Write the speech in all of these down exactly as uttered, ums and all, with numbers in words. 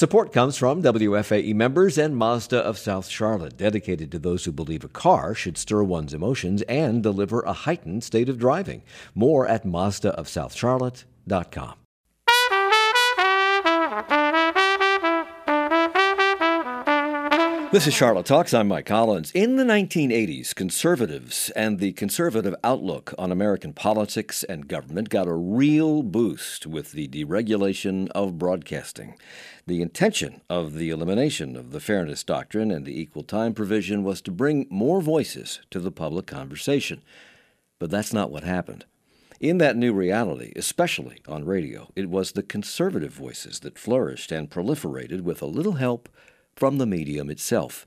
Support comes from W F A E members and Mazda of South Charlotte, dedicated to those who believe a car should stir one's emotions and deliver a heightened state of driving. More at Mazda of South Charlotte dot com. This is Charlotte Talks. I'm Mike Collins. In the nineteen eighties, conservatives and the conservative outlook on American politics and government got a real boost with the deregulation of broadcasting. The intention of the elimination of the Fairness Doctrine and the Equal Time provision was to bring more voices to the public conversation. But that's not what happened. In that new reality, especially on radio, it was the conservative voices that flourished and proliferated with a little help from the medium itself.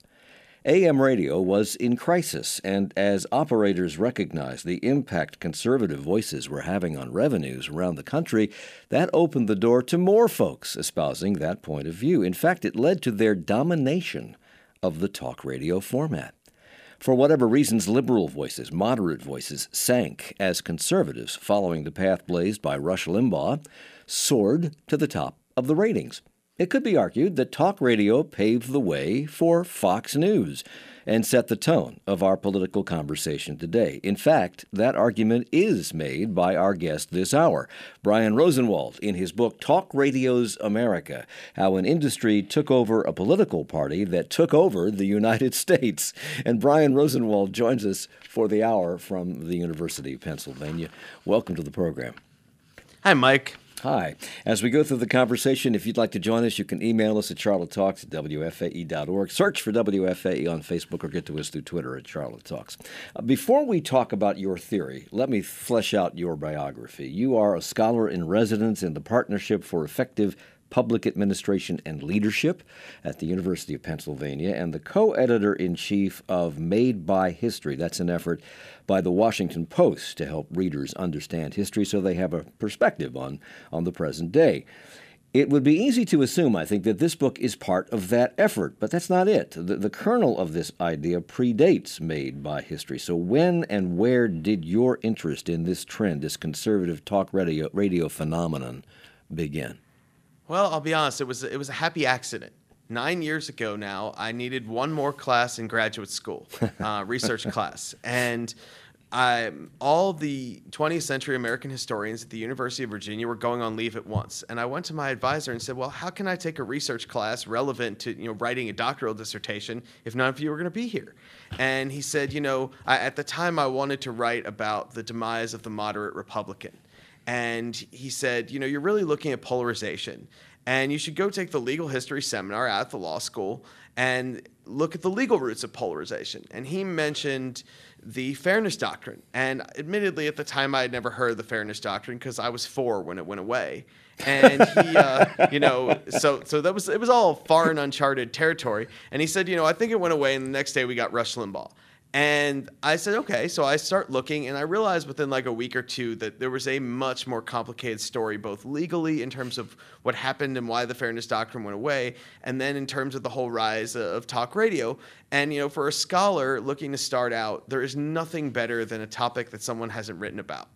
A M radio was in crisis, and as operators recognized the impact conservative voices were having on revenues around the country, that opened the door to more folks espousing that point of view. In fact, it led to their domination of the talk radio format. For whatever reasons, liberal voices, moderate voices, sank as conservatives, following the path blazed by Rush Limbaugh, soared to the top of the ratings. It could be argued that talk radio paved the way for Fox News and set the tone of our political conversation today. In fact, that argument is made by our guest this hour, Brian Rosenwald, in his book Talk Radio's America, How an Industry Took Over a Political Party That Took Over the United States. And Brian Rosenwald joins us for the hour from the University of Pennsylvania. Welcome to the program. Hi, Mike. Hi. As we go through the conversation, if you'd like to join us, you can email us at charlotte talks at w f a e dot org. Search for W F A E on Facebook or get to us through Twitter at Charlotte Talks. Uh, before we talk about your theory, let me flesh out your biography. You are a scholar in residence in the Partnership for Effective Public Administration and Leadership at the University of Pennsylvania and the co-editor-in-chief of Made by History. That's an effort by the Washington Post to help readers understand history so they have a perspective on, on the present day. It would be easy to assume, I think, that this book is part of that effort, but that's not it. The, the kernel of this idea predates Made by History. So when and where did your interest in this trend, this conservative talk radio, radio phenomenon, begin? Well, I'll be honest, it was it was a happy accident. Nine years ago now, I needed one more class in graduate school, uh, research class. And I, all the twentieth century American historians at the University of Virginia were going on leave at once. And I went to my advisor and said, well, how can I take a research class relevant to you know writing a doctoral dissertation if none of you are going to be here? And he said, you know, I, at the time I wanted to write about the demise of the moderate Republican. And he said, you know, you're really looking at polarization, and you should go take the legal history seminar at the law school and look at the legal roots of polarization. And he mentioned the Fairness Doctrine. And admittedly, at the time, I had never heard of the Fairness Doctrine because I was four when it went away. And he, uh, you know, so so that was it was all foreign, uncharted territory. And he said, you know, I think it went away, and the next day we got Rush Limbaugh. And I said, okay, so I start looking, and I realized within like a week or two that there was a much more complicated story, both legally in terms of what happened and why the Fairness Doctrine went away, and then in terms of the whole rise of talk radio. And, you know, for a scholar looking to start out, there is nothing better than a topic that someone hasn't written about.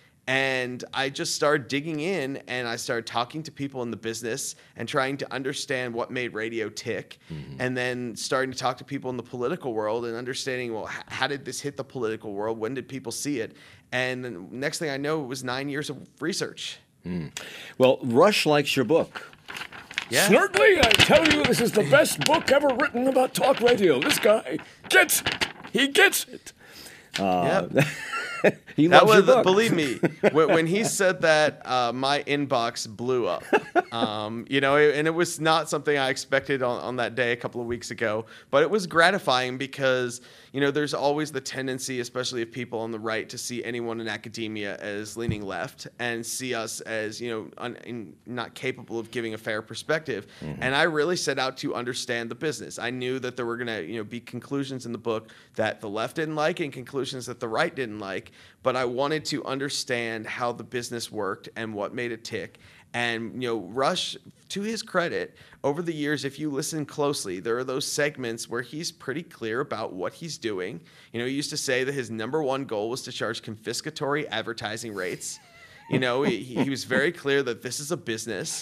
And I just started digging in, and I started talking to people in the business and trying to understand what made radio tick, mm-hmm. and then starting to talk to people in the political world and understanding, well, h- how did this hit the political world? When did people see it? And the next thing I know, it was nine years of research. Mm. Well, Rush likes your book. Yeah. Certainly, I tell you, this is the best book ever written about talk radio. This guy gets it. He gets it. Uh, yep. He that loves was, your book. Believe me, when, when he said that, uh, my inbox blew up. Um, you know, and it was not something I expected on, on that day a couple of weeks ago, but it was gratifying because, you know, there's always the tendency, especially of people on the right, to see anyone in academia as leaning left and see us as, you know, un, in, not capable of giving a fair perspective. Mm-hmm. And I really set out to understand the business. I knew that there were going to, you know, be conclusions in the book that the left didn't like and conclusions that the right didn't like. But I wanted to understand how the business worked and what made it tick. And, you know, Rush, to his credit, over the years, if you listen closely, there are those segments where he's pretty clear about what he's doing. You know, he used to say that his number one goal was to charge confiscatory advertising rates. You know, he, he was very clear that this is a business.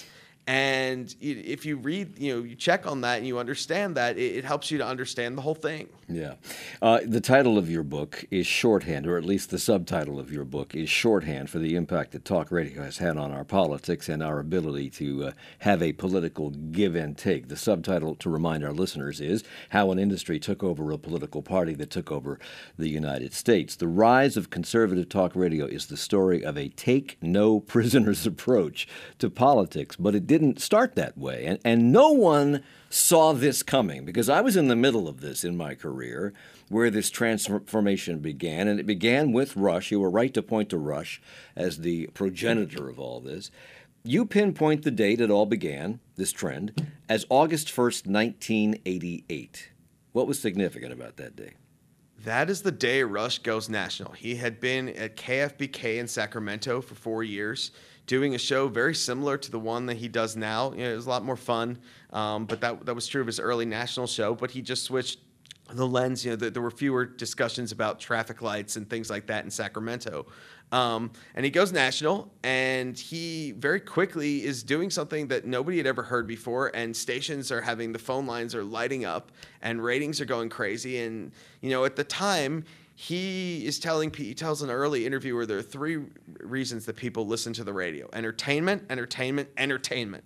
And if you read, you know, you check on that and you understand that, it, it helps you to understand the whole thing. Yeah. Uh, the title of your book is shorthand, or at least the subtitle of your book is shorthand for the impact that talk radio has had on our politics and our ability to uh, have a political give and take. The subtitle, to remind our listeners, is How an Industry Took Over a Political Party That Took Over the United States. The rise of conservative talk radio is the story of a take-no-prisoners approach to politics, but it didn't start that way. And, and no one saw this coming, because I was in the middle of this in my career where this transformation began. And it began with Rush. You were right to point to Rush as the progenitor of all this. You pinpoint the date it all began, this trend, as August first, nineteen eighty-eight. What was significant about that day? That is the day Rush goes national. He had been at K F B K in Sacramento for four years, doing a show very similar to the one that he does now. You know, it was a lot more fun, um, but that that was true of his early national show. But he just switched the lens. You know, the, there were fewer discussions about traffic lights and things like that in Sacramento. Um, and he goes national, and he very quickly is doing something that nobody had ever heard before, and stations are having, the phone lines are lighting up, and ratings are going crazy. And, you know, at the time, he is telling, he tells an early interviewer there are three reasons that people listen to the radio: entertainment, entertainment, entertainment.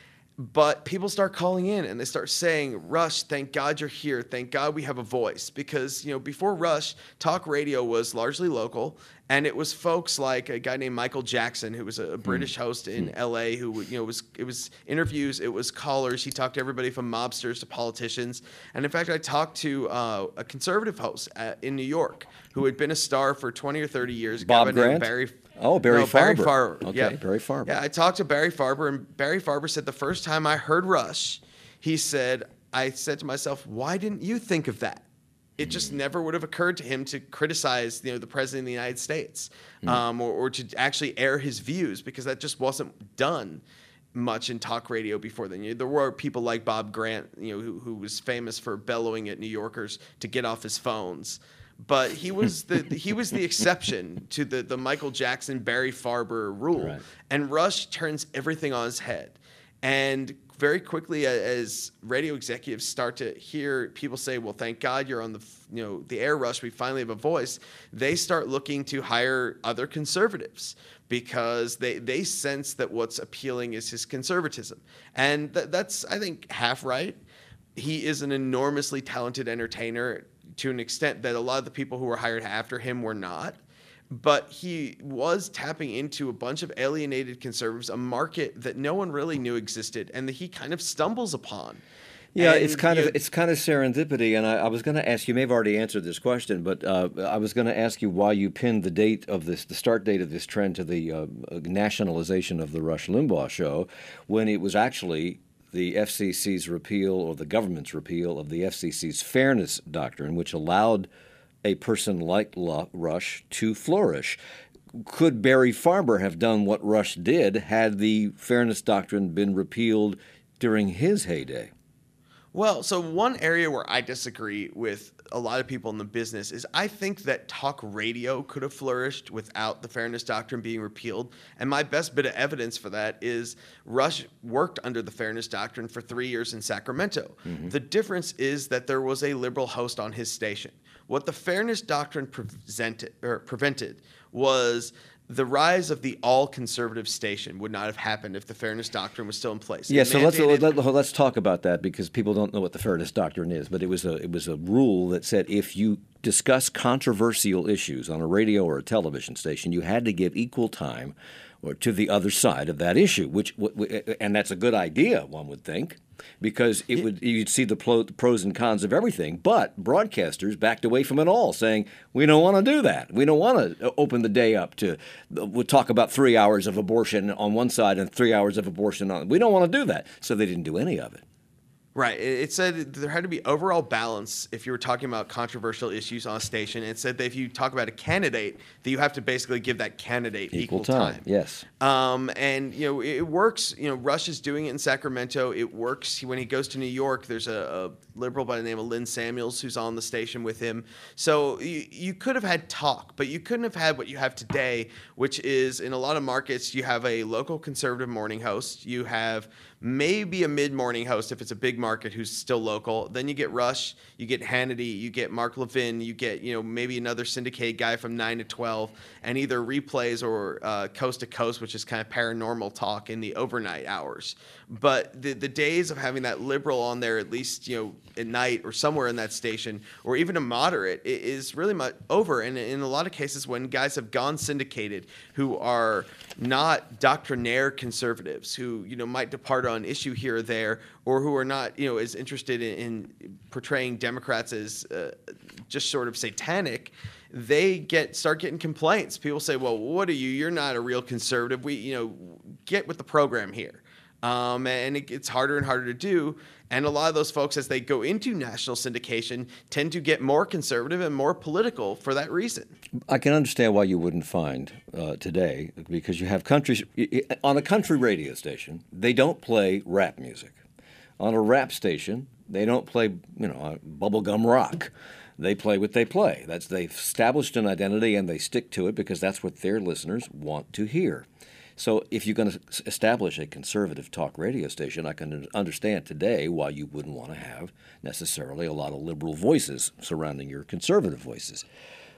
But people start calling in and they start saying, Rush, thank God you're here. Thank God we have a voice. Because, you know, before Rush, talk radio was largely local. And it was folks like a guy named Michael Jackson, who was a British host in L A, who, you know, was, it was interviews, it was callers. He talked to everybody from mobsters to politicians. And in fact, I talked to uh, a conservative host at, in New York who had been a star for twenty or thirty years. Bob Grant? Barry Oh, Barry no, Farber. Barry Farber. Okay, yeah. Barry Farber. Yeah, I talked to Barry Farber, and Barry Farber said the first time I heard Rush, he said, I said to myself, why didn't you think of that? It just mm. never would have occurred to him to criticize, you know, the president of the United States, mm. um, or, or to actually air his views, because that just wasn't done much in talk radio before then. You know, there were people like Bob Grant, you know, who, who was famous for bellowing at New Yorkers to get off his phones. But he was the he was the exception to the, the Michael Jackson, Barry Farber rule. Right. And Rush turns everything on his head. And very quickly, as radio executives start to hear people say, well, thank God you're on the, you know, the air, Rush, we finally have a voice, they start looking to hire other conservatives, because they, they sense that what's appealing is his conservatism. And th- that's, I think, half right. He is an enormously talented entertainer, to an extent that a lot of the people who were hired after him were not. But he was tapping into a bunch of alienated conservatives, a market that no one really knew existed, and that he kind of stumbles upon. Yeah, and, it's kind of know, it's kind of serendipity, and I, I was going to ask you. You may have already answered this question, but uh, I was going to ask you why you pinned the date of this, the start date of this trend, to the uh, nationalization of the Rush Limbaugh show, when it was actually the F C C's repeal, or the government's repeal of the F C C's fairness doctrine, which allowed a person like Rush to flourish. Could Barry Farber have done what Rush did had the fairness doctrine been repealed during his heyday? Well, so one area where I disagree with a lot of people in the business is I think that talk radio could have flourished without the fairness doctrine being repealed. And my best bit of evidence for that is Rush worked under the fairness doctrine for three years in Sacramento. Mm-hmm. The difference is that there was a liberal host on his station. What the fairness doctrine presented, or prevented was the rise of the all-conservative station would not have happened if the fairness doctrine was still in place. Yeah, it so mandated- let's let, let's talk about that, because people don't know what the fairness doctrine is. But it was a it was a rule that said if you discuss controversial issues on a radio or a television station, you had to give equal time or to the other side of that issue. Which and that's a good idea, one would think, because it would you'd see the pros and cons of everything. But broadcasters backed away from it all, saying we don't want to do that. We don't want to open the day up to we'll talk about three hours of abortion on one side and three hours of abortion on. We don't want to do that, so they didn't do any of it. Right. It it said there had to be overall balance if you were talking about controversial issues on a station. It said that if you talk about a candidate, that you have to basically give that candidate equal, Equal time, time. yes. Um, and, you know, it works. You know, Rush is doing it in Sacramento. It works. When he goes to New York, there's a, a liberal by the name of Lynn Samuels who's on the station with him. So you, you could have had talk, but you couldn't have had what you have today, which is in a lot of markets, you have a local conservative morning host. You have maybe a mid-morning host if it's a big market who's still local. Then you get Rush, you get Hannity, you get Mark Levin, you get, you know, maybe another syndicated guy from nine to twelve, and either replays or uh, coast to coast, which is kind of paranormal talk in the overnight hours. But the the days of having that liberal on there, at least, you know, at night or somewhere in that station, or even a moderate, i- is really much over. And in a lot of cases, when guys have gone syndicated who are not doctrinaire conservatives, who, you know, might depart on issue here or there, or who are not, you know, as interested in, in portraying Democrats as uh, just sort of satanic, they get start getting complaints. People say, "Well, what are you? You're not a real conservative. We, you know, get with the program here." Um, and it gets harder and harder to do. And a lot of those folks, as they go into national syndication, tend to get more conservative and more political for that reason. I can understand why you wouldn't find uh, today, because you have country on a country radio station. They don't play rap music. On a rap station, they don't play, you know, bubblegum rock. They play what they play. That's they've established an identity and they stick to it because that's what their listeners want to hear. So if you're going to establish a conservative talk radio station, I can understand today why you wouldn't want to have necessarily a lot of liberal voices surrounding your conservative voices.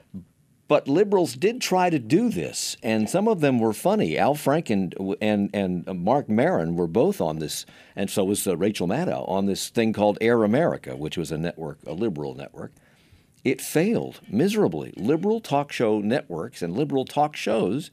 But liberals did try to do this, and some of them were funny. Al Franken and, and Mark Maron were both on this, and so was uh, Rachel Maddow, on this thing called Air America, which was a network, a liberal network. It failed miserably. Liberal talk show networks and liberal talk shows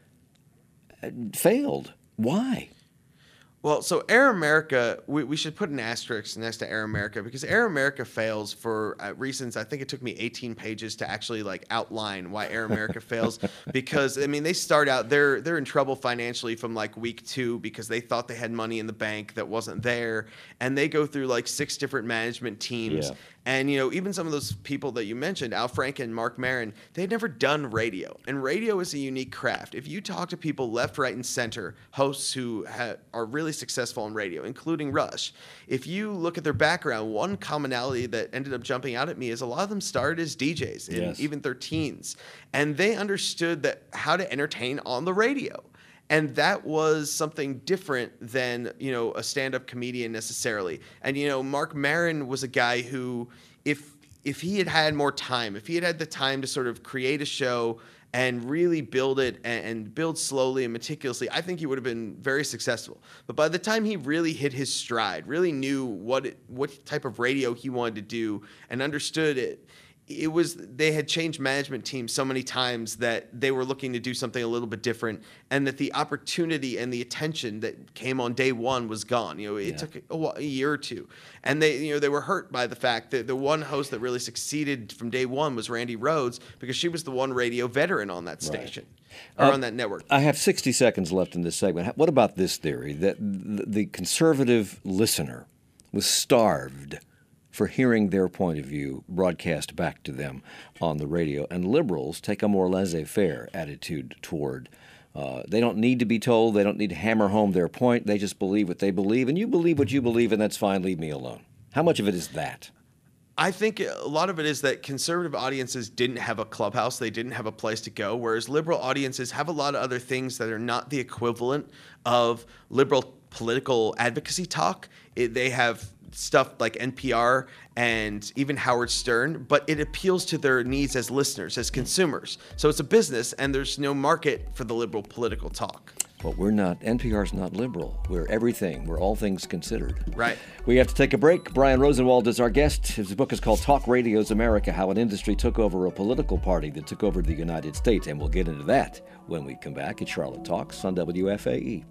failed. Why? Well, so Air America, we, we should put an asterisk next to Air America because Air America fails for uh, reasons. I think it took me eighteen pages to actually like outline why Air America fails. Because I mean, they start out they're they're in trouble financially from like week two because they thought they had money in the bank that wasn't there, and they go through like six different management teams. Yeah. And, you know, even some of those people that you mentioned, Al Franken, Mark Maron, they'd never done radio. And radio is a unique craft. If you talk to people left, right, and center, hosts who ha- are really successful in radio, including Rush, if you look at their background, one commonality that ended up jumping out at me is a lot of them started as D Js in Yes. even their teens. And they understood that how to entertain on the radio. And that was something different than, you know, a stand-up comedian necessarily. And, you know, Mark Maron was a guy who, if if he had had more time, if he had had the time to sort of create a show and really build it and, and build slowly and meticulously, I think he would have been very successful. But by the time he really hit his stride, really knew what it, what type of radio he wanted to do and understood it, it was they had changed management teams so many times that they were looking to do something a little bit different, and that the opportunity and the attention that came on day one was gone. You know, it Yeah. took a, a year or two, and they, you know, they were hurt by the fact that the one host that really succeeded from day one was Randy Rhodes because she was the one radio veteran on that station or Uh, on that network. I have sixty seconds left in this segment. What about this theory that th- the conservative listener was starved for hearing their point of view broadcast back to them on the radio, and liberals take a more laissez-faire attitude toward uh, they don't need to be told, they don't need to hammer home their point, they just believe what they believe, and you believe what you believe, and that's fine, leave me alone. How much of it is that? I think a lot of it is that conservative audiences didn't have a clubhouse. They didn't have a place to go, whereas liberal audiences have a lot of other things that are not the equivalent of liberal political advocacy talk. It, they have stuff like N P R and even Howard Stern, but it appeals to their needs as listeners, as consumers. So it's a business, and there's no market for the liberal political talk. But we're not, N P R's not liberal. We're everything. We're all things considered. Right. We have to take a break. Brian Rosenwald is our guest. His book is called Talk Radio's America, How an Industry Took Over a Political Party That Took Over the United States. And we'll get into that when we come back at Charlotte Talks on W F A E.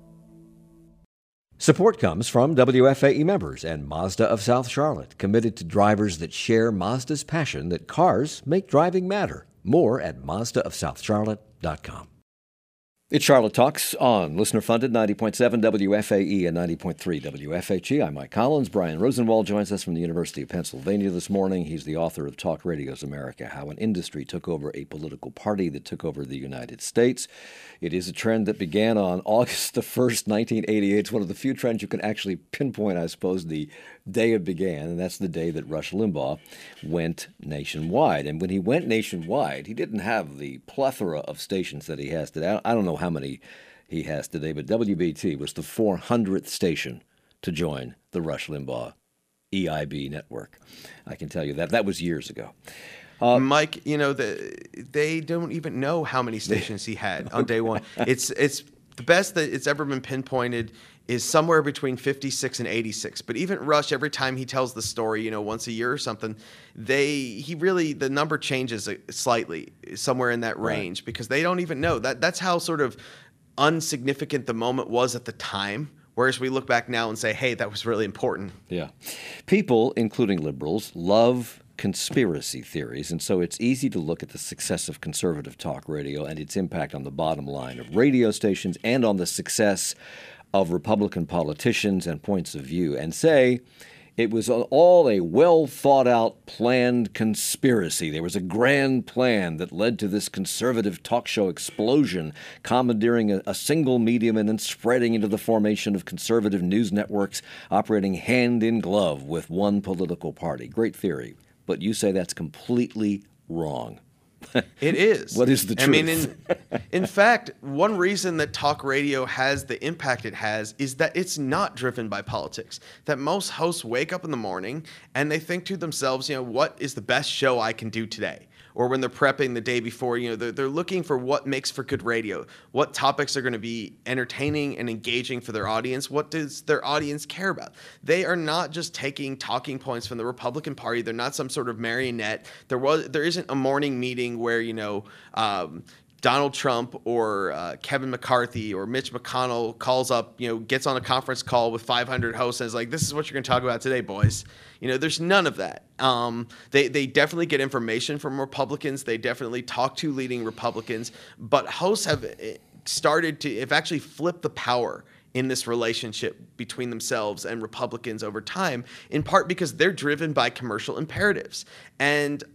Support comes from W F A E members and Mazda of South Charlotte, committed to drivers that share Mazda's passion that cars make driving matter. More at Mazda of South Charlotte dot com. It's Charlotte Talks on listener-funded ninety point seven W F A E and ninety point three W F H E. I'm Mike Collins. Brian Rosenwald joins us from the University of Pennsylvania this morning. He's the author of Talk Radio's America, How an Industry Took Over a Political Party That Took Over the United States. It is a trend that began on August the first, nineteen eighty-eight. It's one of the few trends you can actually pinpoint, I suppose, the day it began, and that's the day that Rush Limbaugh went nationwide. And when he went nationwide, he didn't have the plethora of stations that he has today. I don't know how many he has today, but W B T was the four hundredth station to join the Rush Limbaugh E I B network. I can tell you that. That was years ago. Uh, Mike, you know, the, they don't even know how many stations he had on day one. It's it's the best that it's ever been pinpointed is somewhere between fifty-six and eighty-six. But even Rush, every time he tells the story, you know, once a year or something, they he really the number changes slightly somewhere in that range right. because they don't even know that. That's how sort of unsignificant the moment was at the time. Whereas we look back now and say, hey, that was really important. Yeah. People, including liberals, love conspiracy theories, and so it's easy to look at the success of conservative talk radio and its impact on the bottom line of radio stations and on the success of Republican politicians and points of view and say it was all a well-thought-out, planned conspiracy. There was a grand plan that led to this conservative talk show explosion, commandeering a, a single medium and then spreading into the formation of conservative news networks operating hand in glove with one political party. Great theory, but you say that's completely wrong. It is. What is the truth? I mean, in, in fact, one reason that talk radio has the impact it has is that it's not driven by politics. That most hosts wake up in the morning and they think to themselves, you know, what is the best show I can do today? Or when they're prepping the day before, you know, they're, they're looking for what makes for good radio. What topics are going to be entertaining and engaging for their audience? What does their audience care about? They are not just taking talking points from the Republican Party. They're not some sort of marionette. There was, there isn't a morning meeting where, you know, um, Donald Trump or uh, Kevin McCarthy or Mitch McConnell calls up, you know, gets on a conference call with five hundred hosts and is like, this is what you're going to talk about today, boys. You know, there's none of that. Um, they, they definitely get information from Republicans. They definitely talk to leading Republicans. But hosts have started to, have actually flipped the power in this relationship between themselves and Republicans over time, in part because they're driven by commercial imperatives. And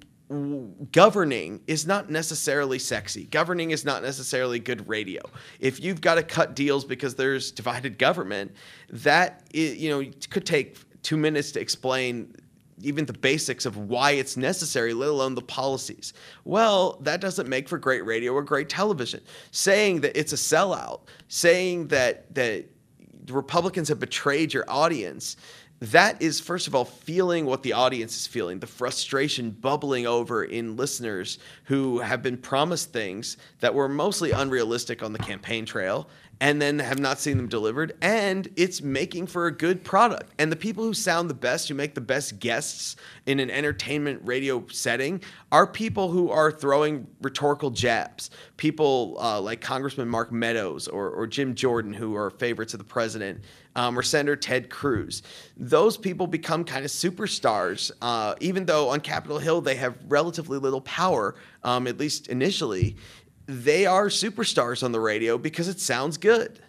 governing is not necessarily sexy. Governing is not necessarily good radio. If you've got to cut deals because there's divided government, that is, you know, could take two minutes to explain even the basics of why it's necessary, let alone the policies. Well, that doesn't make for great radio or great television. Saying that it's a sellout, saying that that the Republicans have betrayed your audience, that is, first of all, feeling what the audience is feeling, the frustration bubbling over in listeners who have been promised things that were mostly unrealistic on the campaign trail and then have not seen them delivered, and it's making for a good product. And the people who sound the best, who make the best guests in an entertainment radio setting, are people who are throwing rhetorical jabs. People uh, like Congressman Mark Meadows or, or Jim Jordan, who are favorites of the president, um, or Senator Ted Cruz. Those people become kind of superstars, uh, even though on Capitol Hill they have relatively little power, um, at least initially. They are superstars on the radio because it sounds good.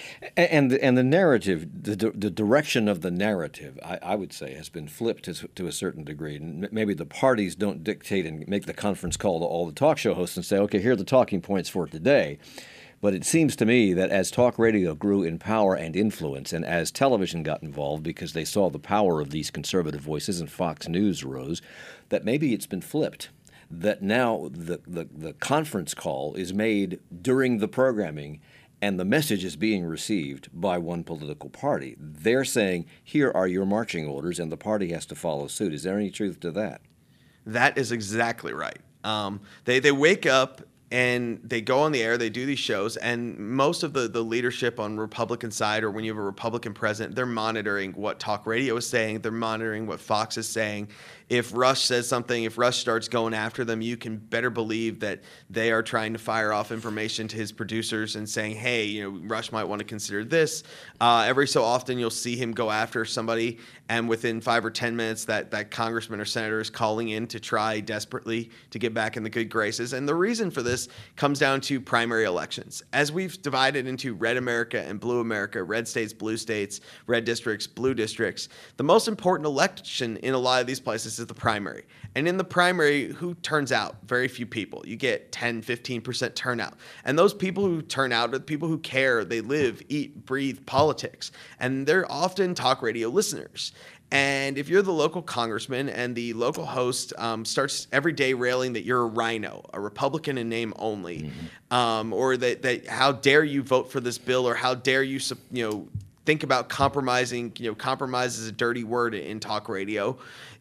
And and the narrative, the the direction of the narrative, I, I would say, has been flipped to, to a certain degree. And maybe the parties don't dictate and make the conference call to all the talk show hosts and say, okay, here are the talking points for today. But it seems to me that as talk radio grew in power and influence, and as television got involved because they saw the power of these conservative voices and Fox News rose, that maybe it's been flipped. That now the, the, the conference call is made during the programming and the message is being received by one political party. They're saying, here are your marching orders, and the party has to follow suit. Is there any truth to that? That is exactly right. Um, they, they wake up and they go on the air, they do these shows, and most of the, the leadership on Republican side, or when you have a Republican president, they're monitoring what talk radio is saying, they're monitoring what Fox is saying. If Rush says something, if Rush starts going after them, you can better believe that they are trying to fire off information to his producers and saying, hey, you know, Rush might want to consider this. Uh, every so often you'll see him go after somebody, and within five or ten minutes that, that congressman or senator is calling in to try desperately to get back in the good graces. And the reason for this this comes down to primary elections. As we've divided into red America and blue America, red states, blue states, red districts, blue districts, the most important election in a lot of these places is the primary. And in the primary, who turns out? Very few people. You get ten, fifteen percent turnout. And those people who turn out are the people who care. They live, eat, breathe politics. And they're often talk radio listeners. And if you're the local congressman and the local host um, starts every day railing that you're a rhino, a Republican in name only, mm-hmm. um, or that, that how dare you vote for this bill, or how dare you, you know, think about compromising, you know, compromise is a dirty word in talk radio,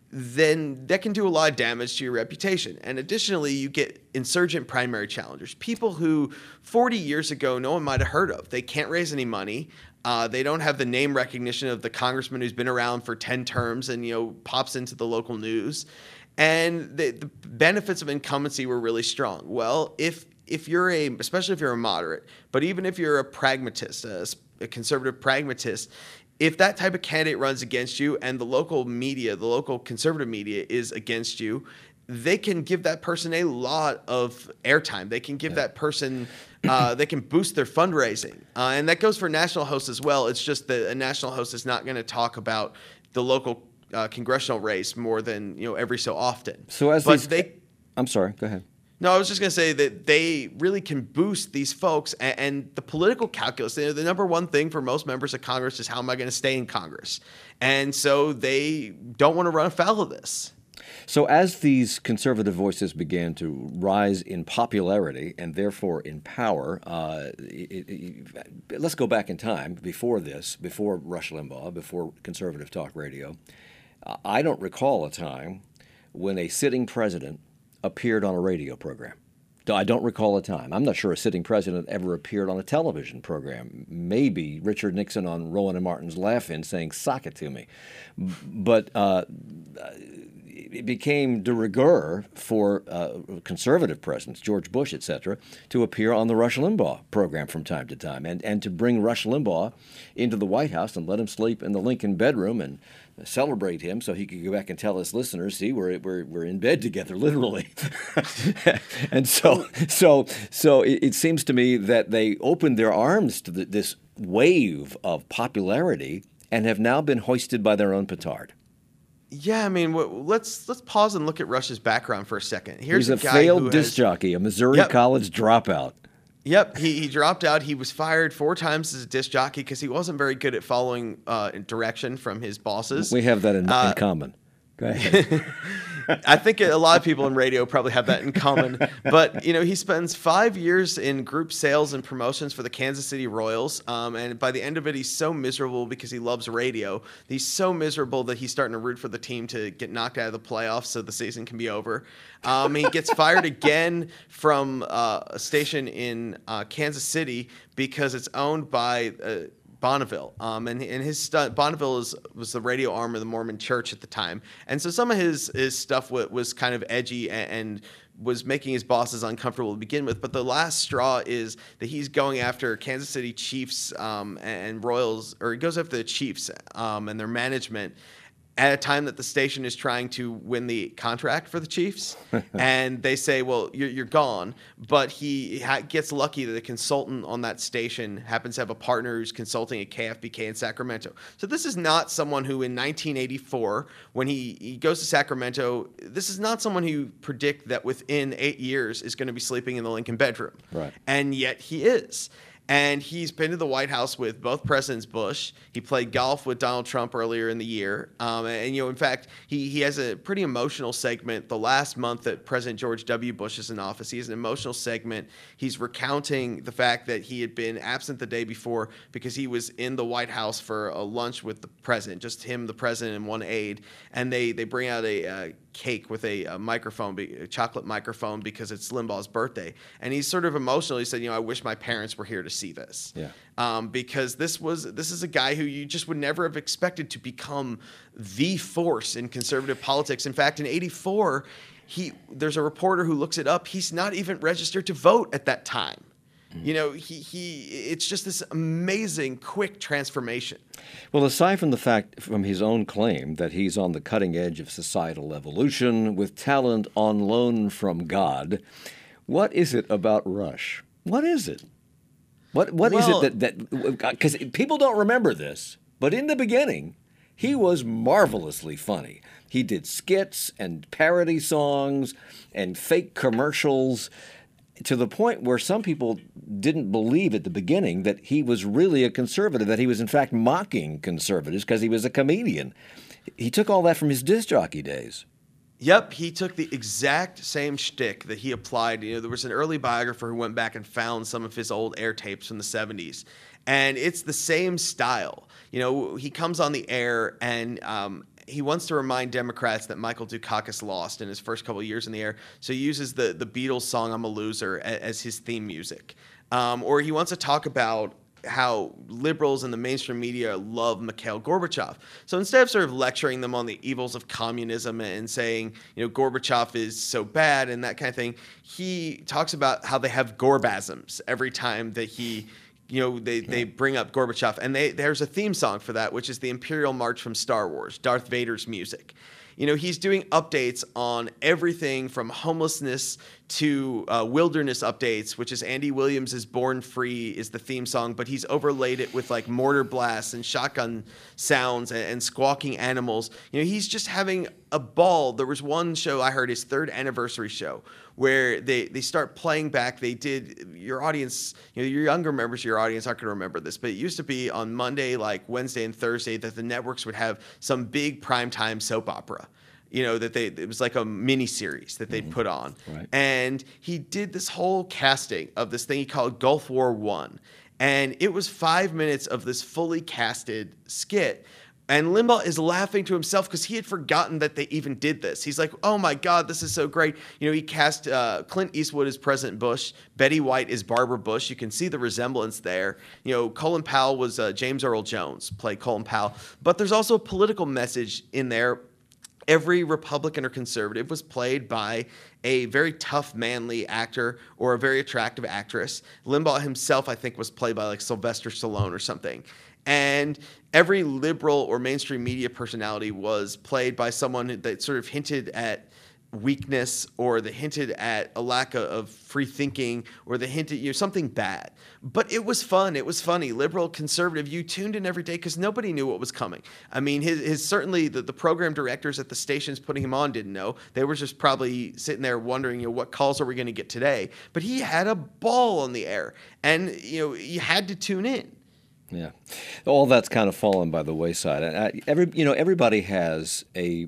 then that can do a lot of damage to your reputation. And additionally, you get insurgent primary challengers, people who forty years ago no one might have heard of. They can't raise any money. Uh, they don't have the name recognition of the congressman who's been around for ten terms and, you know, pops into the local news. And the, the benefits of incumbency were really strong. Well, if if you're a, especially if you're a moderate, but even if you're a pragmatist, a, a conservative pragmatist, if that type of candidate runs against you and the local media, the local conservative media is against you, they can give that person a lot of airtime. They can give yeah. that person, uh, they can boost their fundraising. Uh, and that goes for national hosts as well. It's just that a national host is not going to talk about the local uh, congressional race more than, you know, every so often. So as but these, they, I'm sorry, go ahead. No, I was just going to say that they really can boost these folks, and, and the political calculus. You know, the number one thing for most members of Congress is how am I going to stay in Congress? And so they don't want to run afoul of this. So as these conservative voices began to rise in popularity and therefore in power, uh, it, it, let's go back in time before this, before Rush Limbaugh, before conservative talk radio. Uh, I don't recall a time when a sitting president appeared on a radio program. I don't recall a time. I'm not sure a sitting president ever appeared on a television program. Maybe Richard Nixon on Rowan and Martin's Laugh-In saying, "Sock it to me." But uh, it became de rigueur for uh, conservative presidents, George Bush, et cetera, to appear on the Rush Limbaugh program from time to time, and, and to bring Rush Limbaugh into the White House and let him sleep in the Lincoln bedroom and celebrate him so he could go back and tell his listeners, see, we're we're, we're in bed together, literally. And so so so it, it seems to me that they opened their arms to the, this wave of popularity and have now been hoisted by their own petard. Yeah, I mean, let's let's pause and look at Rush's background for a second. Here's He's a, a guy failed who disc has, jockey, a Missouri yep. college dropout. Yep, he, he dropped out. He was fired four times as a disc jockey because he wasn't very good at following uh, direction from his bosses. We have that in, uh, in common. Go ahead. I think a lot of people in radio probably have that in common. But, you know, he spends five years in group sales and promotions for the Kansas City Royals. Um, and by the end of it, he's so miserable because he loves radio. He's so miserable that he's starting to root for the team to get knocked out of the playoffs so the season can be over. Um, he gets fired again from uh, a station in uh, Kansas City because it's owned by uh, Bonneville, um, and and his stu- Bonneville is, was the radio arm of the Mormon Church at the time, and so some of his his stuff w- was kind of edgy and, and was making his bosses uncomfortable to begin with. But the last straw is that he's going after Kansas City Chiefs um, and Royals, or he goes after the Chiefs um, and their management at a time that the station is trying to win the contract for the Chiefs. And they say, well, you're, you're gone. But he ha- gets lucky that a consultant on that station happens to have a partner who's consulting at K F B K in Sacramento. So this is not someone who in nineteen eighty-four, when he, he goes to Sacramento, this is not someone who predict that within eight years is going to be sleeping in the Lincoln bedroom. Right. And yet he is. And he's been to the White House with both Presidents Bush. He played golf with Donald Trump earlier in the year. Um, and, you know, in fact, he, he has a pretty emotional segment the last month that President George W. Bush is in office. He has an emotional segment. He's recounting the fact that he had been absent the day before because he was in the White House for a lunch with the president, just him, the president, and one aide. And they, they bring out a uh, cake with a, a microphone, a chocolate microphone, because it's Limbaugh's birthday. And he's sort of emotional. He said, you know, I wish my parents were here to see this. Yeah. Um, because this was this is a guy who you just would never have expected to become the force in conservative politics. In fact, in eighty-four, he there's a reporter who looks it up. He's not even registered to vote at that time. Mm. You know, he he it's just this amazing quick transformation. Well, aside from the fact from his own claim that he's on the cutting edge of societal evolution with talent on loan from God, What is it about Rush? What is it? What What is Well- it that that because people don't remember this, but in the beginning, he was marvelously funny. He did skits and parody songs and fake commercials to the point where some people didn't believe at the beginning that he was really a conservative, that he was in fact mocking conservatives because he was a comedian. He took all that from his disc jockey days. Yep, he took the exact same shtick that he applied. You know, there was an early biographer who went back and found some of his old air tapes from the seventies, and it's the same style. You know, he comes on the air and um, he wants to remind Democrats that Michael Dukakis lost in his first couple of years in the air, so he uses the the Beatles song "I'm a Loser" as, as his theme music, um, or he wants to talk about how liberals and the mainstream media love Mikhail Gorbachev. So instead of sort of lecturing them on the evils of communism and saying, you know, Gorbachev is so bad and that kind of thing, he talks about how they have Gorbasms every time that he, you know, they, they bring up Gorbachev. And they, there's a theme song for that, which is the Imperial March from Star Wars, Darth Vader's music. You know, he's doing updates on everything from homelessness to uh, wilderness updates, which is Andy Williams' Born Free is the theme song, but he's overlaid it with like mortar blasts and shotgun sounds and, and squawking animals. You know, he's just having a ball. There was one show I heard, his third anniversary show, where they, they start playing back. They did, your audience, you know, your younger members of your audience aren't going to remember this, but it used to be on Monday, like Wednesday and Thursday, that the networks would have some big primetime soap opera. You know, that they, it was like a mini series that they'd put on. Right. And he did this whole casting of this thing he called Gulf War One. And it was five minutes of this fully casted skit. And Limbaugh is laughing to himself because he had forgotten that they even did this. He's like, oh my God, this is so great. You know, he cast uh, Clint Eastwood as President Bush. Betty White is Barbara Bush. You can see the resemblance there. You know, Colin Powell was uh, James Earl Jones, played Colin Powell. But there's also a political message in there. Every Republican or conservative was played by a very tough, manly actor or a very attractive actress. Limbaugh himself, I think, was played by like Sylvester Stallone or something. And every liberal or mainstream media personality was played by someone that sort of hinted at weakness, or that hinted at a lack of, of free thinking, or that hinted, you know, something bad. But it was fun. It was funny. Liberal, conservative, you tuned in every day because nobody knew what was coming. I mean, his, his certainly the, the program directors at the stations putting him on didn't know. They were just probably sitting there wondering, you know, what calls are we going to get today? But he had a ball on the air, and you know, you had to tune in. Yeah, all that's kind of fallen by the wayside. And I, every you know, everybody has a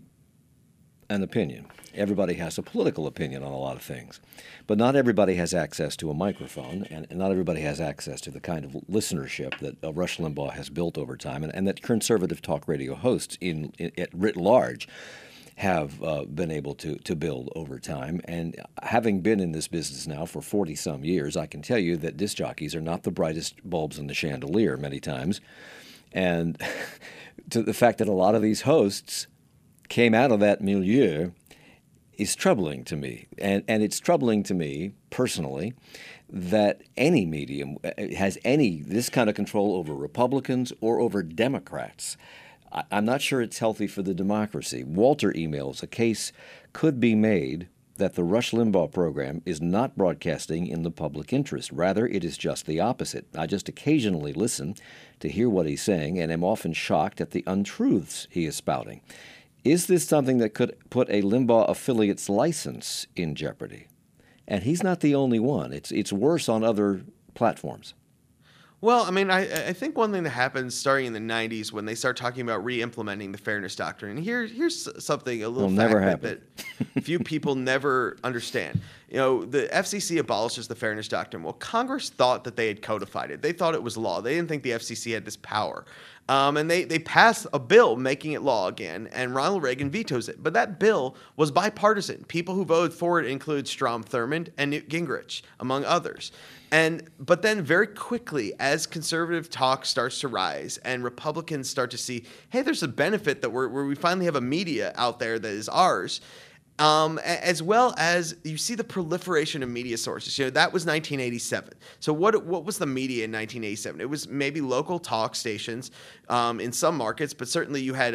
an opinion. Everybody has a political opinion on a lot of things, but not everybody has access to a microphone, and, and not everybody has access to the kind of listenership that uh, Rush Limbaugh has built over time, and, and that conservative talk radio hosts in, in at writ large have uh, been able to to build over time. And having been in this business now for forty some years, I can tell you that disc jockeys are not the brightest bulbs in the chandelier many times, and to the fact that a lot of these hosts came out of that milieu is troubling to me. And, and it's troubling to me personally that any medium has any this kind of control over Republicans or over Democrats. I, I'm not sure it's healthy for the democracy. Walter emails, a case could be made that the Rush Limbaugh program is not broadcasting in the public interest. Rather, it is just the opposite. I just occasionally listen to hear what he's saying and am often shocked at the untruths he is spouting. Is this something that could put a Limbaugh affiliate's license in jeopardy? And he's not the only one. It's it's worse on other platforms. Well, I mean, I, I think one thing that happens starting in the nineties when they start talking about re-implementing the fairness doctrine, and here, here's something, a little Will fact never that, happen. that few people never understand. You know, the F C C abolishes the fairness doctrine. Well, Congress thought that they had codified it. They thought it was law. They didn't think the F C C had this power. Um, and they, they passed a bill making it law again, and Ronald Reagan vetoes it. But that bill was bipartisan. People who voted for it include Strom Thurmond and Newt Gingrich, among others. And but then very quickly, as conservative talk starts to rise and Republicans start to see, hey, there's a benefit that we're, where we finally have a media out there that is ours, um, as well as you see the proliferation of media sources. You know, that was nineteen eighty-seven. So what what was the media in nineteen eighty-seven? It was maybe local talk stations um, in some markets, but certainly you had a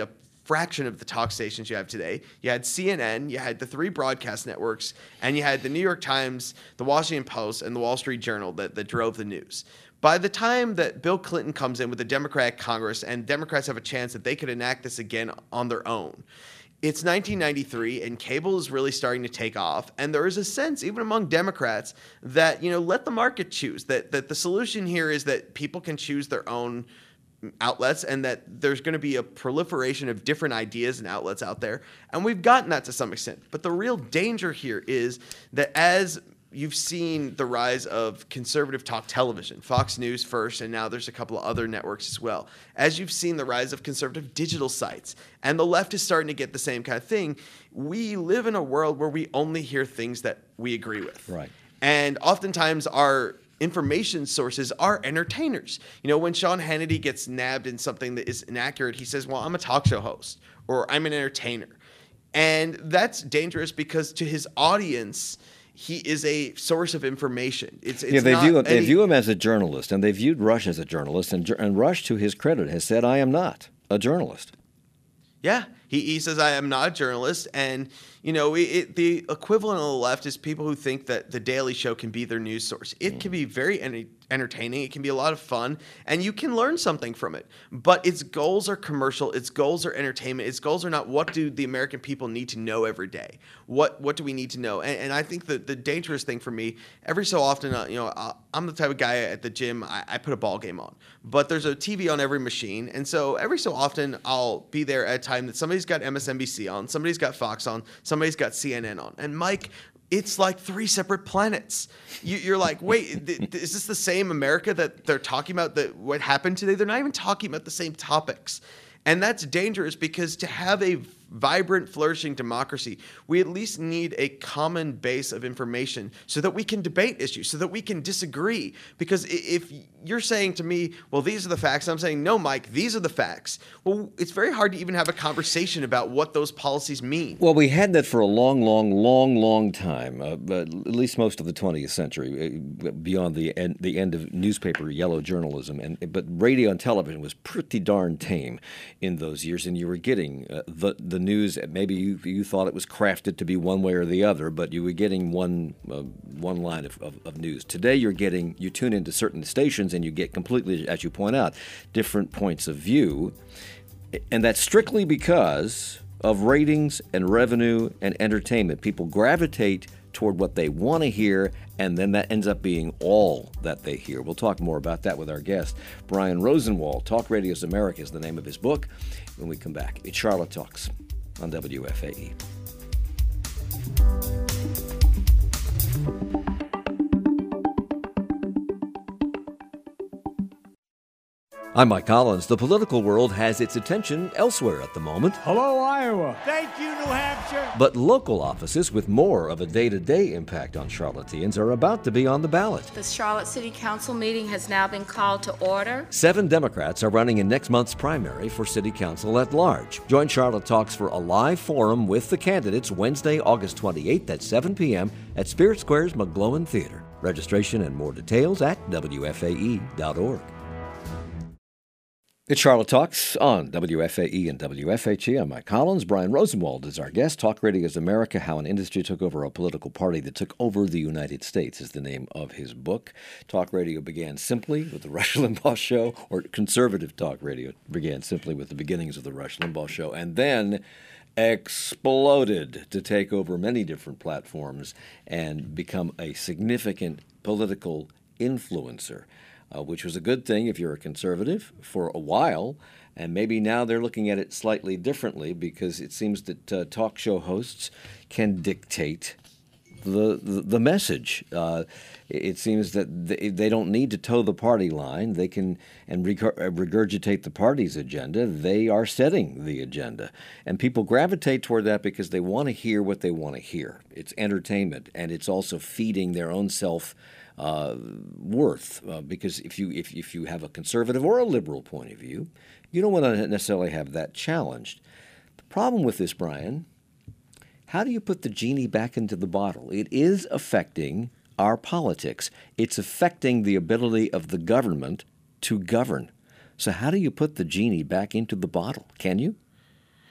fraction of the talk stations you have today. You had C N N, you had the three broadcast networks, and you had the New York Times, the Washington Post, and the Wall Street Journal that, that drove the news. By the time that Bill Clinton comes in with the Democratic Congress and Democrats have a chance that they could enact this again on their own, it's nineteen ninety-three and cable is really starting to take off. And there is a sense, even among Democrats, that, you know, let the market choose, that, that the solution here is that people can choose their own outlets and that there's going to be a proliferation of different ideas and outlets out there. And we've gotten that to some extent. But the real danger here is that as you've seen the rise of conservative talk television, Fox News first, and now there's a couple of other networks as well. As you've seen the rise of conservative digital sites, and the left is starting to get the same kind of thing, we live in a world where we only hear things that we agree with. Right. And oftentimes our information sources are entertainers. You know, when Sean Hannity gets nabbed in something that is inaccurate, he says, well, I'm a talk show host, or I'm an entertainer. And that's dangerous because to his audience, he is a source of information. It's, it's yeah, they not view him, any- they view him as a journalist, and they viewed Rush as a journalist, and, and Rush, to his credit, has said, I am not a journalist. Yeah, he, he says, I am not a journalist. And, you know, it, it, the equivalent on the left is people who think that The Daily Show can be their news source. It mm. can be very enter- entertaining. It can be a lot of fun, and you can learn something from it. But its goals are commercial. Its goals are entertainment. Its goals are not what do the American people need to know every day. What what do we need to know? And, and I think that the dangerous thing for me, every so often, uh, you know, uh, I'm the type of guy at the gym, I, I put a ball game on. But there's a T V on every machine. And so every so often, I'll be there at a time that somebody's got M S N B C on, somebody's got Fox on, somebody's got C N N on. And Mike, it's like three separate planets. You, you're like, wait, th- th- is this the same America that they're talking about, that what happened today? They're not even talking about the same topics. And that's dangerous because to have a vibrant, flourishing democracy, we at least need a common base of information so that we can debate issues, so that we can disagree. Because if you're saying to me, well, these are the facts, I'm saying, no, Mike, these are the facts. Well, it's very hard to even have a conversation about what those policies mean. Well, we had that for a long, long, long, long time, uh, but at least most of the twentieth century, uh, beyond the end, the end of newspaper yellow journalism. And but radio and television was pretty darn tame in those years, and you were getting uh, the the news. Maybe you you thought it was crafted to be one way or the other, but you were getting one uh, one line of, of, of news. Today, you're getting you tune into certain stations and you get completely, as you point out, different points of view, and that's strictly because of ratings and revenue and entertainment. People gravitate toward what they want to hear, and then that ends up being all that they hear. We'll talk more about that with our guest, Brian Rosenwald. Talk Radio's America is the name of his book. When we come back, it's Charlotte Talks on W F A E. I'm Mike Collins. The political world has its attention elsewhere at the moment. Hello, Iowa. Thank you, New Hampshire. But local offices with more of a day-to-day impact on Charlotteans are about to be on the ballot. The Charlotte City Council meeting has now been called to order. Seven Democrats are running in next month's primary for City Council at large. Join Charlotte Talks for a live forum with the candidates Wednesday, August twenty-eighth at seven p.m. at Spirit Square's McGlowan Theater. Registration and more details at W F A E dot org. It's Charlotte Talks on W F A E and W F H E. I'm Mike Collins. Brian Rosenwald is our guest. Talk Radio is America, How an Industry Took Over a Political Party That Took Over the United States is the name of his book. Talk Radio began simply with the Rush Limbaugh Show, or conservative talk radio began simply with the beginnings of the Rush Limbaugh Show, and then exploded to take over many different platforms and become a significant political influencer. Uh, which was a good thing if you're a conservative for a while, and maybe now they're looking at it slightly differently because it seems that uh, talk show hosts can dictate the the, the message. Uh, it seems that they, they don't need to toe the party line. They can and regurgitate the party's agenda. They are setting the agenda, and people gravitate toward that because they want to hear what they want to hear. It's entertainment, and it's also feeding their own self. Uh, worth uh, because if you if if you have a conservative or a liberal point of view, you don't want to necessarily have that challenged. The problem with this, Brian, how do you put the genie back into the bottle? It is affecting our politics. It's affecting the ability of the government to govern. So how do you put the genie back into the bottle? Can you?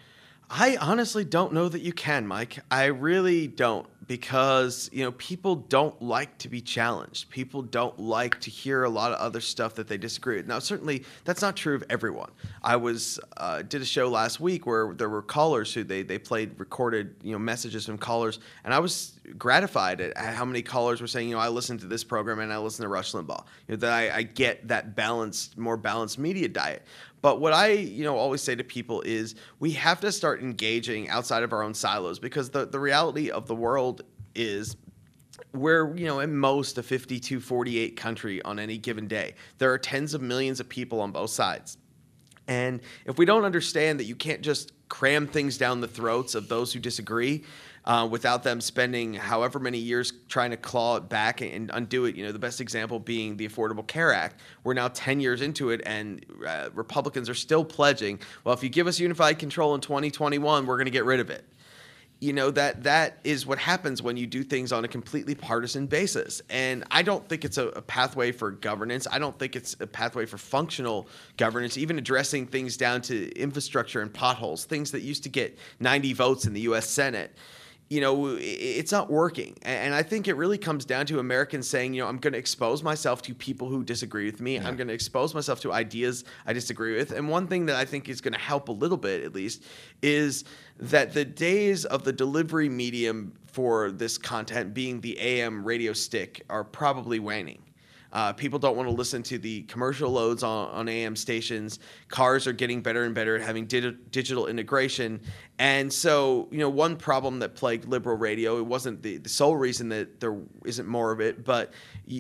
I honestly don't know that you can, Mike. I really don't, because, you know, people don't like to be challenged. People don't like to hear a lot of other stuff that they disagree with. Now, certainly that's not true of everyone. I was uh, did a show last week where there were callers who they they played recorded, you know, messages from callers, and I was gratified at how many callers were saying, you know, I listened to this program and I listened to Rush Limbaugh. You know, that I, I get that balanced, more balanced media diet. But what I, you know, always say to people is we have to start engaging outside of our own silos, because the, the reality of the world is we're, you know, at most a fifty-two forty-eight country on any given day. There are tens of millions of people on both sides. And if we don't understand that you can't just cram things down the throats of those who disagree, Uh, without them spending however many years trying to claw it back and undo it. You know, the best example being the Affordable Care Act. We're now ten years into it, and uh, Republicans are still pledging, well, if you give us unified control in twenty twenty-one, we're going to get rid of it. You know, that that is what happens when you do things on a completely partisan basis. And I don't think it's a, a pathway for governance. I don't think it's a pathway for functional governance, even addressing things down to infrastructure and potholes, things that used to get ninety votes in the U S Senate. You know, it's not working. And I think it really comes down to Americans saying, you know, I'm going to expose myself to people who disagree with me. Yeah. I'm going to expose myself to ideas I disagree with. And one thing that I think is going to help a little bit, at least, is that the days of the delivery medium for this content being the A M radio stick are probably waning. Uh, people don't want to listen to the commercial loads on, on A M stations. Cars are getting better and better at having di- digital integration. And so, you know, one problem that plagued liberal radio, it wasn't the, the sole reason that there isn't more of it, but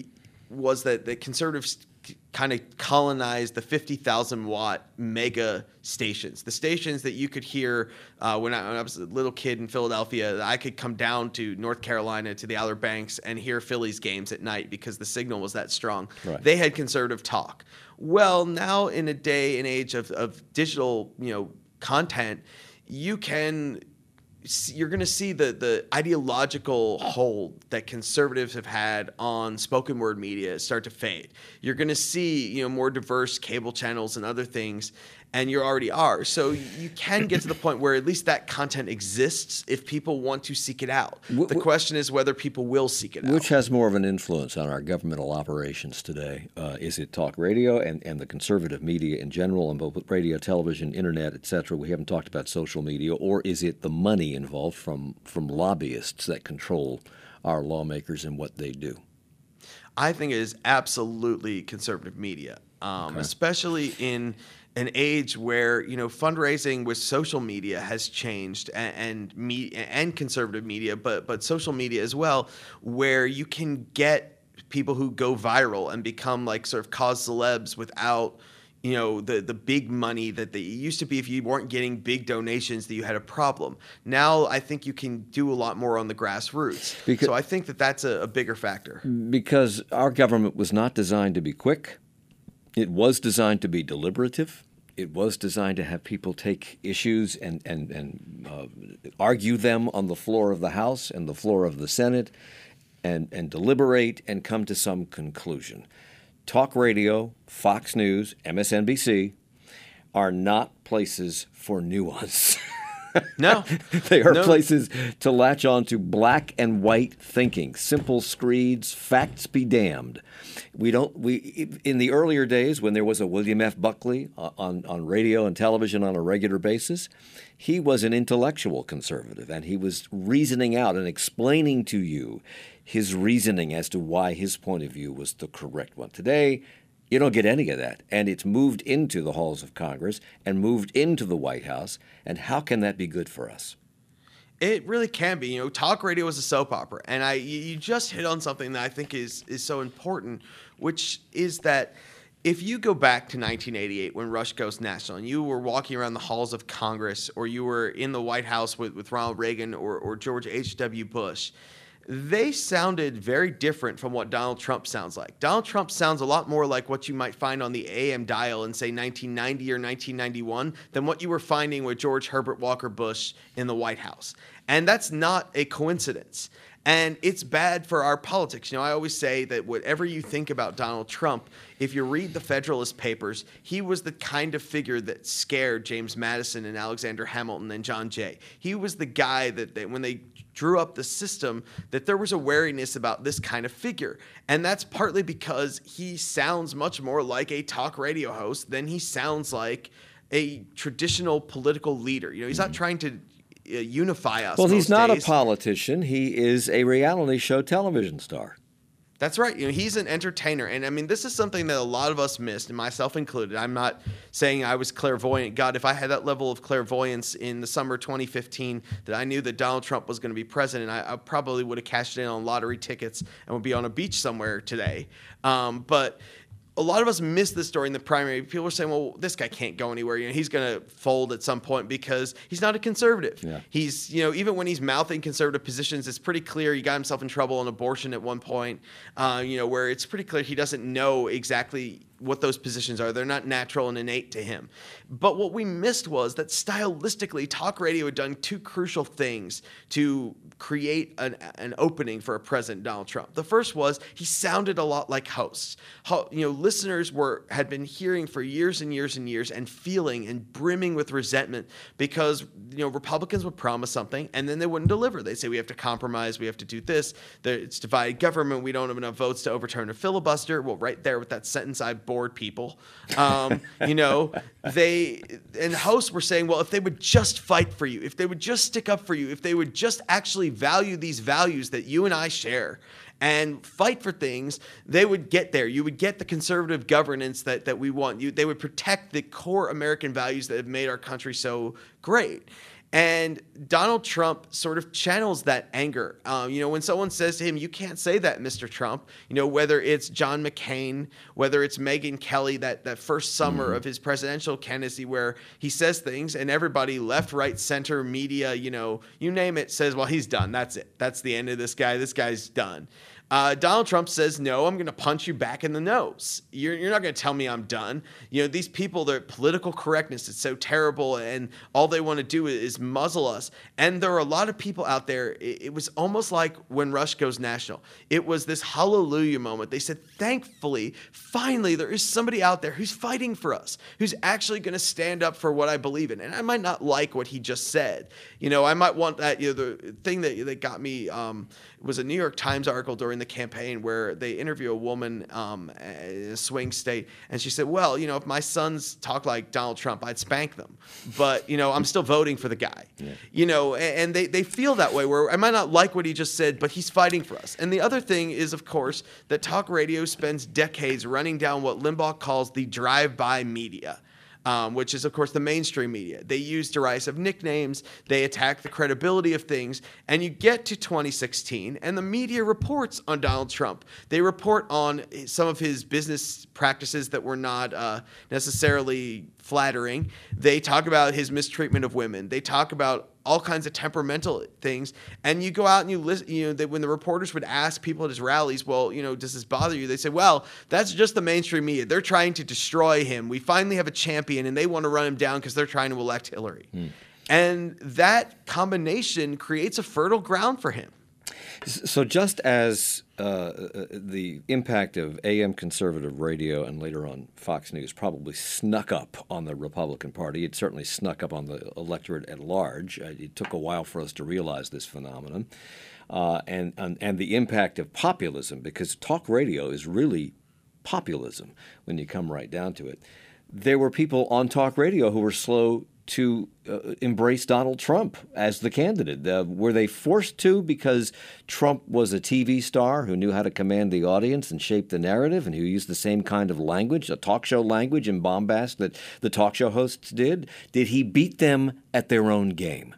was that the conservatives kind of colonized the fifty thousand watt mega stations, the stations that you could hear uh, when, I, when I was a little kid in Philadelphia. I could come down to North Carolina to the Outer Banks and hear Phillies games at night because the signal was that strong. Right. They had conservative talk. Well, now in a day and age of, of digital, you know, content, you can you're going to see the the ideological hold that conservatives have had on spoken word media start to fade. You're going to see, you know, more diverse cable channels and other things, and you already are. So you can get to the point where at least that content exists if people want to seek it out. The question is whether people will seek it out. Which has more of an influence on our governmental operations today? Uh, is it talk radio and, and the conservative media in general, and both radio, television, internet, et cetera? We haven't talked about social media. Or is it the money involved from, from lobbyists that control our lawmakers and what they do? I think it is absolutely conservative media, um, okay. especially in an age where, you know, fundraising with social media has changed, and and, me, and conservative media, but but social media as well, where you can get people who go viral and become like sort of cause celebs without, you know, the the big money that they it used to be. If you weren't getting big donations, that you had a problem. Now I think you can do a lot more on the grassroots. Because, so I think that that's a, a bigger factor. Because our government was not designed to be quick. It was designed to be deliberative. It was designed to have people take issues and, and, and uh, argue them on the floor of the House and the floor of the Senate and, and deliberate and come to some conclusion. Talk radio, Fox News, M S N B C are not places for nuance. No. They are no. places to latch on to black and white thinking, simple screeds, facts be damned. We don't. We in the earlier days when there was a William F. Buckley on, on radio and television on a regular basis, he was an intellectual conservative, and he was reasoning out and explaining to you his reasoning as to why his point of view was the correct one. Today, you don't get any of that, and it's moved into the halls of Congress and moved into the White House, and how can that be good for us? It really can be. You know, talk radio is a soap opera, and I you just hit on something that I think is is so important, which is that if you go back to nineteen eighty-eight when Rush goes national and you were walking around the halls of Congress, or you were in the White House with, with Ronald Reagan or, or George H W. Bush, they sounded very different from what Donald Trump sounds like. Donald Trump sounds a lot more like what you might find on the A M dial in, say, nineteen ninety or nineteen ninety-one than what you were finding with George Herbert Walker Bush in the White House. And that's not a coincidence. And it's bad for our politics. You know, I always say that whatever you think about Donald Trump, if you read the Federalist Papers, he was the kind of figure that scared James Madison and Alexander Hamilton and John Jay. He was the guy that they, when they drew up the system, that there was a wariness about this kind of figure. And that's partly because he sounds much more like a talk radio host than he sounds like a traditional political leader. You know, he's not trying to uh, unify us. Well, he's not days. a politician. He is a reality show television star. That's right. You know, he's an entertainer. And I mean, this is something that a lot of us missed, and myself included. I'm not saying I was clairvoyant. God, if I had that level of clairvoyance in the summer twenty fifteen that I knew that Donald Trump was going to be president, I, I probably would have cashed in on lottery tickets and would be on a beach somewhere today. Um, but a lot of us missed this story in the primary. People were saying, well, this guy can't go anywhere. You know, he's going to fold at some point because he's not a conservative. Yeah. He's, you know, even when he's mouthing conservative positions, it's pretty clear he got himself in trouble on abortion at one point, uh, you know, where it's pretty clear he doesn't know exactly what those positions are. They're not natural and innate to him. But what we missed was that stylistically, talk radio had done two crucial things to create an, an opening for a President Donald Trump. The first was he sounded a lot like hosts. How, you know, listeners were had been hearing for years and years and years and feeling and brimming with resentment because, you know, Republicans would promise something and then they wouldn't deliver. They'd say, we have to compromise, we have to do this. It's divided government. We don't have enough votes to overturn a filibuster. Well, right there with that sentence, I bored people. Um, you know, they and hosts were saying, well, if they would just fight for you, if they would just stick up for you, if they would just actually value these values that you and I share and fight for things, they would get there. You would get the conservative governance that, that we want. You, they would protect the core American values that have made our country so great. And Donald Trump sort of channels that anger. Um, you know, when someone says to him, you can't say that, Mister Trump, you know, whether it's John McCain, whether it's Megyn Kelly, that, that first summer mm-hmm. of his presidential candidacy where he says things and everybody left, right, center, media, you know, you name it, says, well, he's done. That's it. That's the end of this guy. This guy's done. Uh, Donald Trump says, no, I'm going to punch you back in the nose. You're, you're not going to tell me I'm done. You know, these people, their political correctness is so terrible and all they want to do is muzzle us. And there are a lot of people out there. It, it was almost like when Rush Goes National. It was this hallelujah moment. They said, thankfully, finally, there is somebody out there who's fighting for us, who's actually going to stand up for what I believe in. And I might not like what he just said. You know, I might want that, you know, the thing that, that got me um, was a New York Times article during the campaign where they interview a woman um, in a swing state, and she said, well, you know, if my sons talk like Donald Trump, I'd spank them. But, you know, I'm still voting for the guy. Yeah. You know, and, and they, they feel that way where I might not like what he just said, but he's fighting for us. And the other thing is, of course, that talk radio spends decades running down what Limbaugh calls the drive-by media. Um, which is, of course, the mainstream media. They use derisive nicknames. They attack the credibility of things. And you get to twenty sixteen, and the media reports on Donald Trump. They report on some of his business practices that were not uh, necessarily flattering. They talk about his mistreatment of women. They talk about all kinds of temperamental things. And you go out and you listen, you know, that when the reporters would ask people at his rallies, well, you know, does this bother you? They say, well, that's just the mainstream media. They're trying to destroy him. We finally have a champion and they want to run him down because they're trying to elect Hillary. Hmm. And that combination creates a fertile ground for him. So just as uh, the impact of A M conservative radio and later on Fox News probably snuck up on the Republican Party, it certainly snuck up on the electorate at large. Uh, it took a while for us to realize this phenomenon. Uh, and, and, and the impact of populism, because talk radio is really populism when you come right down to it. There were people on talk radio who were slow to uh, embrace Donald Trump as the candidate. Uh, were they forced to because Trump was a T V star who knew how to command the audience and shape the narrative and who used the same kind of language, a talk show language and bombast that the talk show hosts did? Did he beat them at their own game?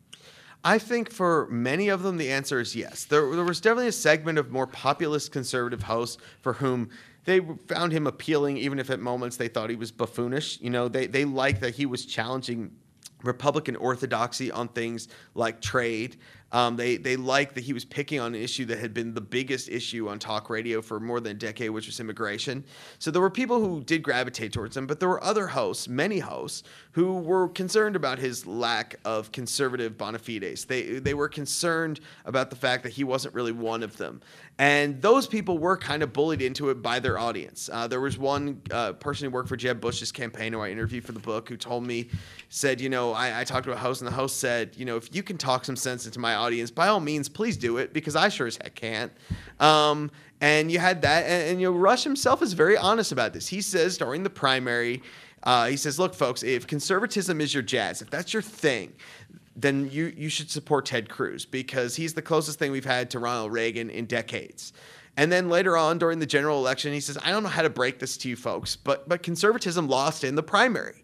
I think for many of them, the answer is yes. There, there was definitely a segment of more populist conservative hosts for whom they found him appealing, even if at moments they thought he was buffoonish. You know, they, they liked that he was challenging Republican orthodoxy on things like trade. Um, they they liked that he was picking on an issue that had been the biggest issue on talk radio for more than a decade, which was immigration. So there were people who did gravitate towards him, but there were other hosts, many hosts, who were concerned about his lack of conservative bona fides. They they were concerned about the fact that he wasn't really one of them. And those people were kind of bullied into it by their audience. Uh, there was one uh, person who worked for Jeb Bush's campaign who I interviewed for the book who told me, said, you know, I, I talked to a host, and the host said, you know, if you can talk some sense into my audience, by all means, please do it, because I sure as heck can't. Um, and you had that. And, and, you know, Rush himself is very honest about this. He says during the primary, uh, he says, look, folks, if conservatism is your jazz, if that's your thing, then you, you should support Ted Cruz, because he's the closest thing we've had to Ronald Reagan in decades. And then later on during the general election, he says, I don't know how to break this to you folks, but but conservatism lost in the primary.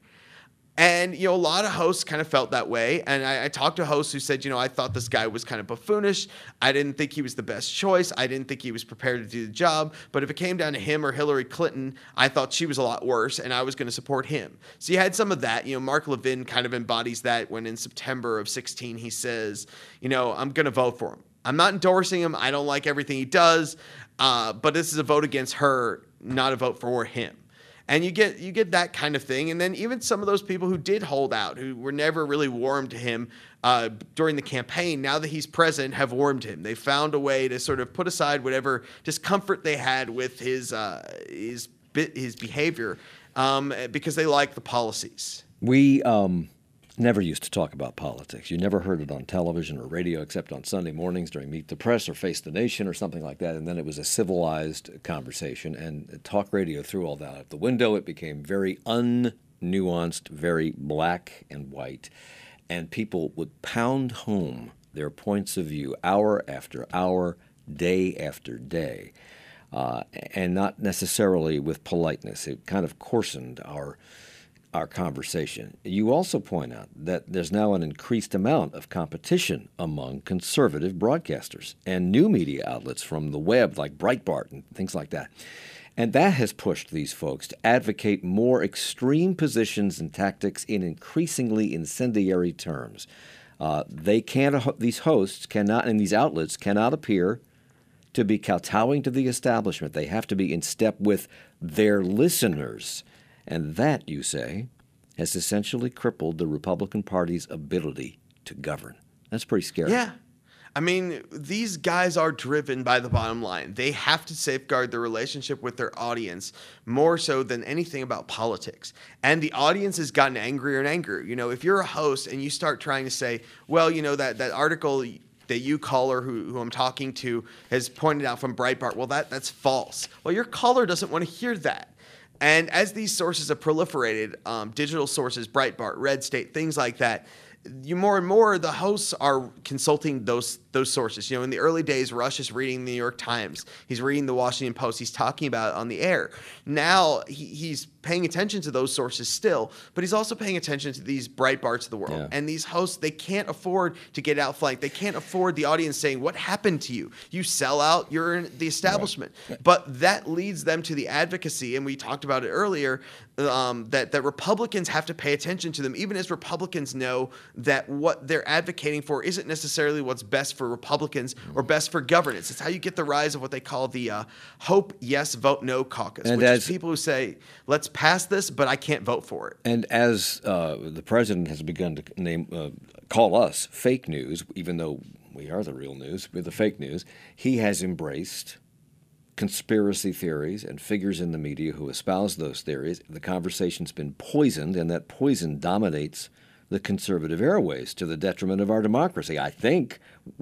And, you know, a lot of hosts kind of felt that way. And I, I talked to hosts who said, you know, I thought this guy was kind of buffoonish. I didn't think he was the best choice. I didn't think he was prepared to do the job. But if it came down to him or Hillary Clinton, I thought she was a lot worse, and I was going to support him. So you had some of that. You know, Mark Levin kind of embodies that when in September of sixteen, he says, you know, I'm going to vote for him. I'm not endorsing him. I don't like everything he does. Uh, but this is a vote against her, not a vote for him. And you get you get that kind of thing. And then even some of those people who did hold out, who were never really warm to him uh, during the campaign, now that he's president, have warmed him. They found a way to sort of put aside whatever discomfort they had with his uh, his his behavior um, because they like the policies. We um, never used to talk about politics. You never heard it on television or radio except on Sunday mornings during Meet the Press or Face the Nation or something like that. And then it was a civilized conversation. And talk radio threw all that out the window. It became very unnuanced, very black and white. And people would pound home their points of view hour after hour, day after day. Uh, and not necessarily with politeness. It kind of coarsened our our conversation. You also point out that there's now an increased amount of competition among conservative broadcasters and new media outlets from the web like Breitbart and things like that. And that has pushed these folks to advocate more extreme positions and tactics in increasingly incendiary terms. Uh, they can't, these hosts cannot, and these outlets cannot appear to be kowtowing to the establishment. They have to be in step with their listeners. And that, you say, has essentially crippled the Republican Party's ability to govern. That's pretty scary. Yeah. I mean, these guys are driven by the bottom line. They have to safeguard their relationship with their audience more so than anything about politics. And the audience has gotten angrier and angrier. You know, if you're a host and you start trying to say, well, you know, that, that article that you caller who, who I'm talking to has pointed out from Breitbart, well, that that's false. Well, your caller doesn't want to hear that. And as these sources have proliferated, um, digital sources, Breitbart, Red State, things like that, you more and more the hosts are consulting those those sources. You know, in the early days, Rush is reading the New York Times. He's reading the Washington Post. He's talking about it on the air. Now he, he's paying attention to those sources still, but he's also paying attention to these Breitbarts of the world. Yeah. And these hosts, they can't afford to get outflanked. They can't afford the audience saying, what happened to you? You sell out, you're in the establishment. Right. But that leads them to the advocacy, and we talked about it earlier, um, that, that Republicans have to pay attention to them, even as Republicans know that what they're advocating for isn't necessarily what's best for Republicans or best for governance. It's how you get the rise of what they call the uh, Hope Yes, Vote No caucus, and which as, is people who say, let's pass this, but I can't vote for it. And as uh, the president has begun to name uh, call us fake news, even though we are the real news, we're the fake news, he has embraced conspiracy theories and figures in the media who espouse those theories. The conversation's been poisoned, and that poison dominates the conservative airways to the detriment of our democracy, I think.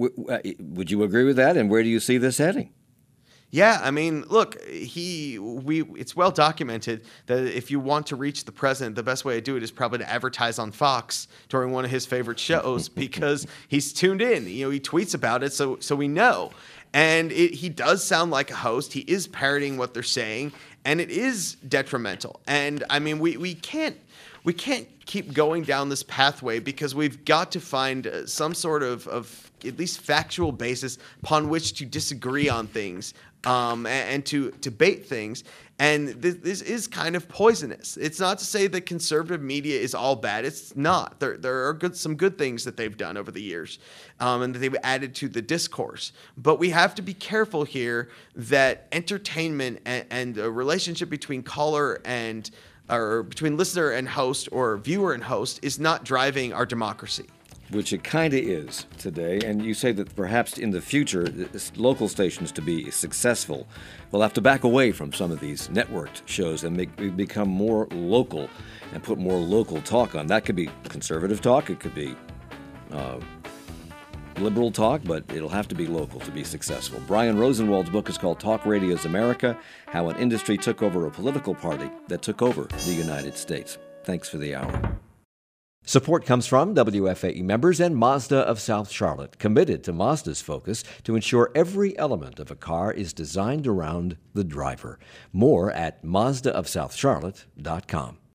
W- would you agree with that? And where do you see this heading? Yeah, I mean, look, he we it's well documented that if you want to reach the president, the best way to do it is probably to advertise on Fox during one of his favorite shows because he's tuned in. You know, he tweets about it, so so we know. And it, he does sound like a host. He is parroting what they're saying, and it is detrimental. And I mean, we we can't we can't keep going down this pathway because we've got to find uh, some sort of, of at least factual basis upon which to disagree on things um, and, and to debate things. And this, this is kind of poisonous. It's not to say that conservative media is all bad. It's not. There, there are good, some good things that they've done over the years um, and that they've added to the discourse. But we have to be careful here that entertainment and, and a relationship between caller and or between listener and host or viewer and host is not driving our democracy. Which it kind of is today. And you say that perhaps in the future, local stations to be successful will have to back away from some of these networked shows and make become more local and put more local talk on. That could be conservative talk. It could be uh, liberal talk, but it'll have to be local to be successful. Brian Rosenwald's book is called Talk Radio's America, How an Industry Took Over a Political Party That Took Over the United States. Thanks for the hour. Support comes from W F A E members and Mazda of South Charlotte, committed to Mazda's focus to ensure every element of a car is designed around the driver. More at Mazda of South Charlotte dot com.